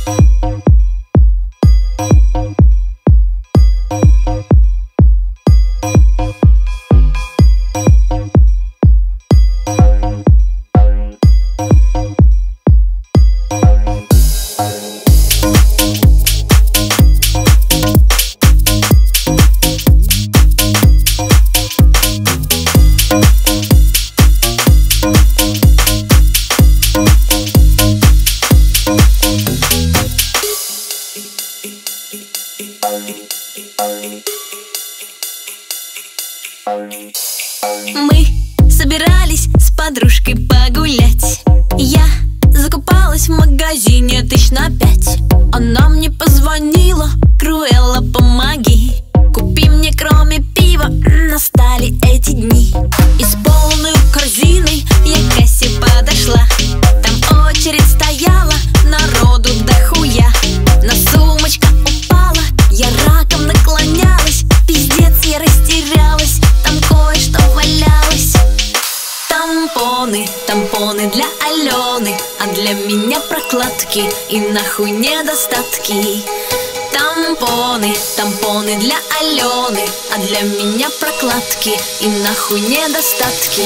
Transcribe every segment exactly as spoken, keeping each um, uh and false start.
Мы собирались с подружкой погулять. Я закупалась в магазине тысяч на пять. Она мне позвонила: Круэлла, помоги, купи мне кроме пива. Настали эти дни, и с полной корзиной я к кассе подошла. Там очередь стояла, народу дохуя. На сумочка упала, я раком наклонялась. Пиздец, я растерялась, там кое-что валялось. Тампоны, тампоны для Алены, а для меня прокладки и нахуй недостатки. Тампоны, тампоны для Алены, а для меня прокладки и нахуй недостатки.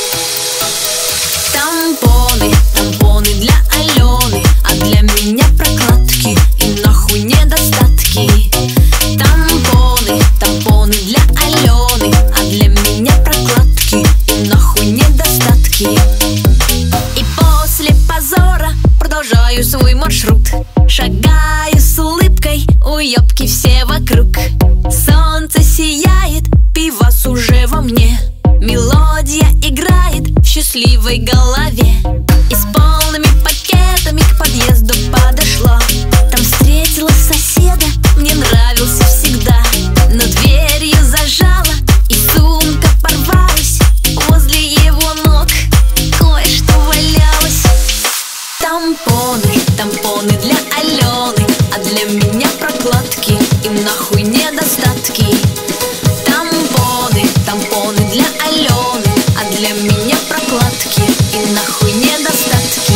Тампоны, тампоны для Алены, а для меня прокладки и нахуй недостатки. Тампоны, тампоны для Алены, а для меня прокладки и нахуй недостатки. И после позора продолжаю свой маршрут. Шагаю с улыбкой, уёбки все вокруг. Солнце сияет, пивас уже во мне. Мелодия играет в счастливой голове. И с полными пакетами к подъезду подошла. Там встретила соседа, мне нравился всегда. Но дверью зажала, и сумка порвалась. Возле его ног кое-что валялось. Тампоны, тампоны для Алены, а для меня прокладки и нахуй недостатки. Тампоны, тампоны для Алены, а для меня прокладки и нахуй недостатки.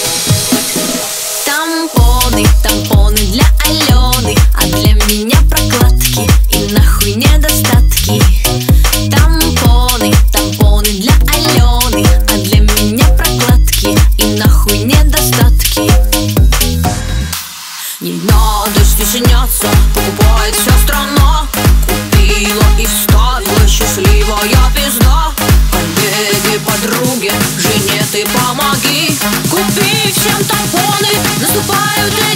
Тампоны, тампоны для Алены, а для меня прокладки и нахуй недостатки. Тампоны, тампоны для Алены, а для меня прокладки и нахуй недостатки. Не надо стесняться, покупает вся страна. Купила и вставила, счастливая пизда. Коллеги, подруги, жене ты помоги. Купи всем тампоны, наступают